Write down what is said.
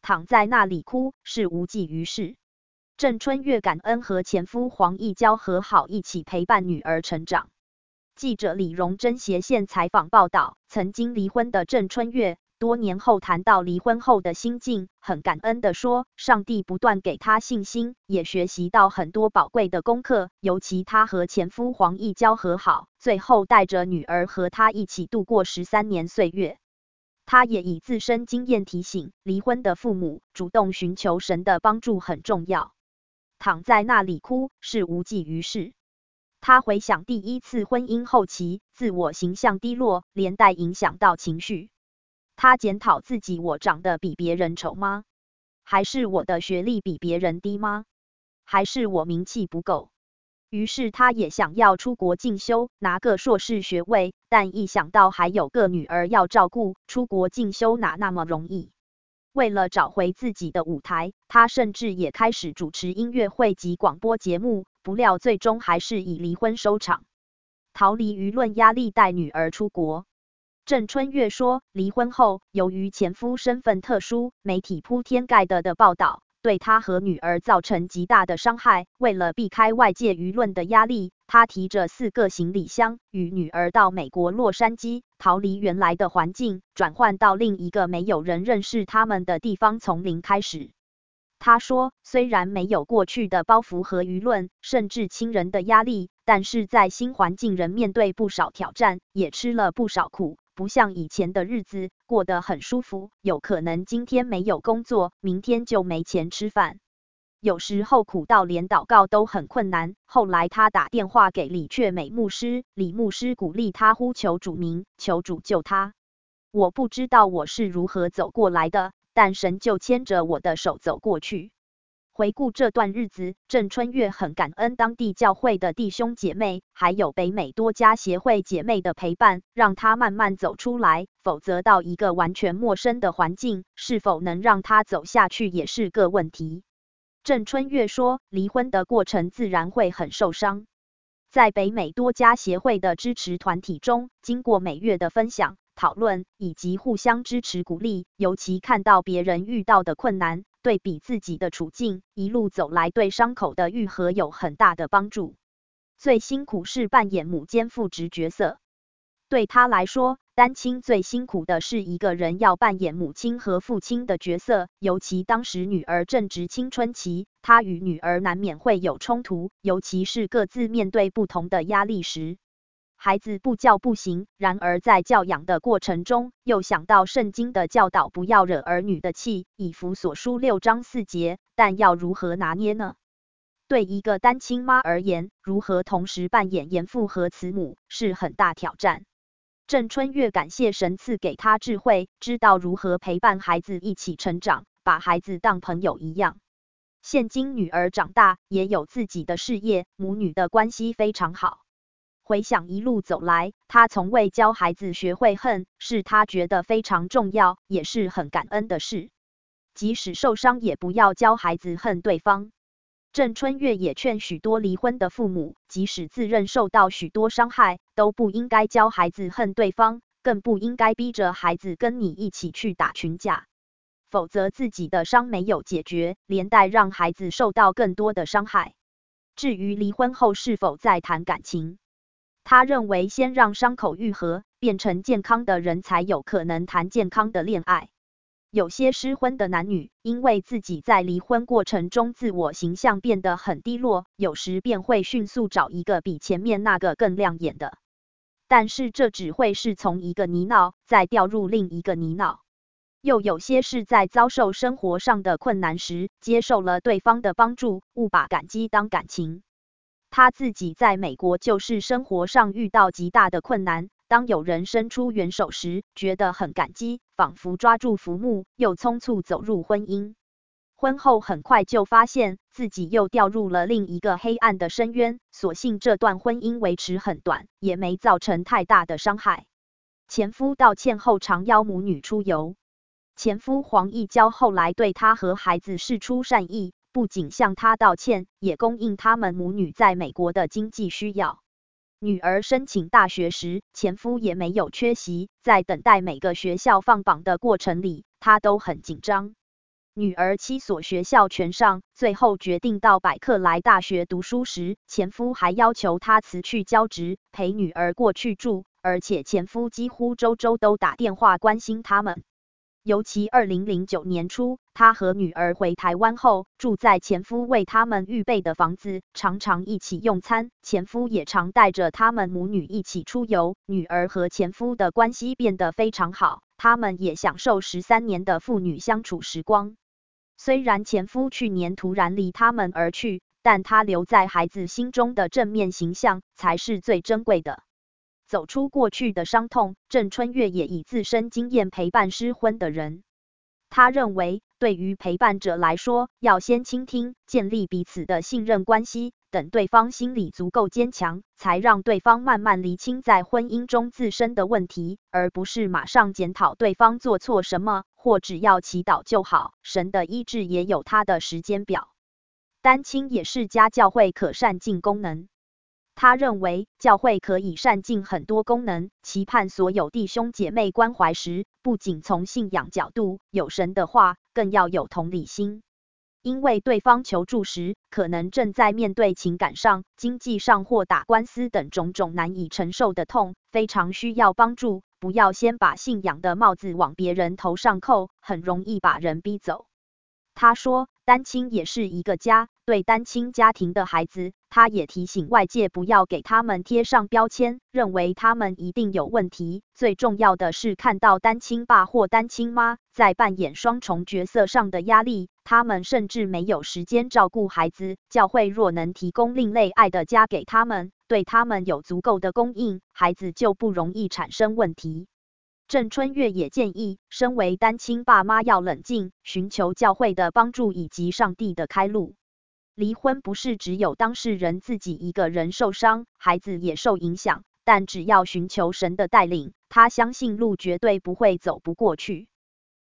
躺在那里哭，是无济于事。郑春月感恩和前夫黄义交和好，一起陪伴女儿成长。记者李荣珍斜线采访报道，曾经离婚的郑春月多年后谈到离婚后的心境，很感恩地说，上帝不断给他信心，也学习到很多宝贵的功课，尤其他和前夫黄义交和好，最后带着女儿和他一起度过13年岁月。他也以自身经验提醒，离婚的父母主动寻求神的帮助很重要。躺在那里哭，是无济于事。他回想第一次婚姻后期，自我形象低落，连带影响到情绪。他检讨自己，我长得比别人丑吗？还是我的学历比别人低吗？还是我名气不够？于是他也想要出国进修，拿个硕士学位，但一想到还有个女儿要照顾，出国进修哪那么容易？为了找回自己的舞台，他甚至也开始主持音乐会及广播节目，不料最终还是以离婚收场。逃离舆论压力，带女儿出国。郑春月说，离婚后，由于前夫身份特殊，媒体铺天盖地的报道，对他和女儿造成极大的伤害。为了避开外界舆论的压力，他提着4个行李箱，与女儿到美国洛杉矶，逃离原来的环境，转换到另一个没有人认识他们的地方，从零开始。他说，虽然没有过去的包袱和舆论，甚至亲人的压力，但是在新环境仍面对不少挑战，也吃了不少苦，不像以前的日子过得很舒服，有可能今天没有工作，明天就没钱吃饭。有时候苦到连祷告都很困难。后来他打电话给李雀美牧师，李牧师鼓励他呼求主名，求主救他。我不知道我是如何走过来的，但神就牵着我的手走过去。回顾这段日子，郑春月很感恩当地教会的弟兄姐妹，还有北美多家协会姐妹的陪伴，让他慢慢走出来，否则到一个完全陌生的环境，是否能让他走下去也是个问题。郑春月说，离婚的过程自然会很受伤。在北美多家协会的支持团体中，经过每月的分享、讨论以及互相支持鼓励，尤其看到别人遇到的困难，对比自己的处境，一路走来对伤口的愈合有很大的帮助。最辛苦是扮演母兼父职角色。对他来说，单亲最辛苦的是一个人要扮演母亲和父亲的角色，尤其当时女儿正值青春期，他与女儿难免会有冲突，尤其是各自面对不同的压力时。孩子不教不行，然而在教养的过程中，又想到圣经的教导，不要惹儿女的气，以弗所书6章4节，但要如何拿捏呢？对一个单亲妈而言，如何同时扮演严父和慈母，是很大挑战。郑春月感谢神赐给他智慧，知道如何陪伴孩子一起成长，把孩子当朋友一样。现今女儿长大，也有自己的事业，母女的关系非常好。回想一路走来，他从未教孩子学会恨，是他觉得非常重要，也是很感恩的事。即使受伤，也不要教孩子恨对方。郑春月也劝许多离婚的父母，即使自认受到许多伤害，都不应该教孩子恨对方，更不应该逼着孩子跟你一起去打群架，否则自己的伤没有解决，连带让孩子受到更多的伤害。至于离婚后是否再谈感情，他认为先让伤口愈合，变成健康的人才有可能谈健康的恋爱。有些失婚的男女，因为自己在离婚过程中自我形象变得很低落，有时便会迅速找一个比前面那个更亮眼的。但是这只会是从一个泥淖，再掉入另一个泥淖。又有些是在遭受生活上的困难时，接受了对方的帮助，误把感激当感情。他自己在美国就是生活上遇到极大的困难，当有人伸出援手时，觉得很感激，仿佛抓住浮木，又匆促走入婚姻。婚后很快就发现自己又掉入了另一个黑暗的深渊，所幸这段婚姻维持很短，也没造成太大的伤害。前夫道歉后常邀母女出游。前夫黄义交后来对他和孩子释出善意，不仅向他道歉，也供应他们母女在美国的经济需要。女儿申请大学时，前夫也没有缺席，在等待每个学校放榜的过程里，他都很紧张。 女儿7所学校全上，最后决定到百克莱大学读书时，前夫还要求她辞去教职，陪女儿过去住，而且前夫几乎周周都打电话关心他们。尤其2009年初，她和女儿回台湾后，住在前夫为他们预备的房子，常常一起用餐，前夫也常带着他们母女一起出游，女儿和前夫的关系变得非常好，他们也享受13年的父女相处时光。虽然前夫去年突然离他们而去，但他留在孩子心中的正面形象才是最珍贵的。走出过去的伤痛，郑春月也以自身经验陪伴失婚的人。他认为，对于陪伴者来说，要先倾听，建立彼此的信任关系，等对方心理足够坚强，才让对方慢慢厘清在婚姻中自身的问题，而不是马上检讨对方做错什么，或只要祈祷就好。神的医治也有他的时间表。单亲也是家教会可善尽功能。他认为，教会可以善尽很多功能，期盼所有弟兄姐妹关怀时，不仅从信仰角度有神的话，更要有同理心。因为对方求助时，可能正在面对情感上、经济上或打官司等种种难以承受的痛，非常需要帮助。不要先把信仰的帽子往别人头上扣，很容易把人逼走。他说，单亲也是一个家，对单亲家庭的孩子，他也提醒外界不要给他们贴上标签，认为他们一定有问题。最重要的是看到单亲爸或单亲妈在扮演双重角色上的压力，他们甚至没有时间照顾孩子。教会若能提供另类爱的家给他们，对他们有足够的供应，孩子就不容易产生问题。郑春月也建议，身为单亲爸妈要冷静，寻求教会的帮助以及上帝的开路。离婚不是只有当事人自己一个人受伤，孩子也受影响，但只要寻求神的带领，他相信路绝对不会走不过去。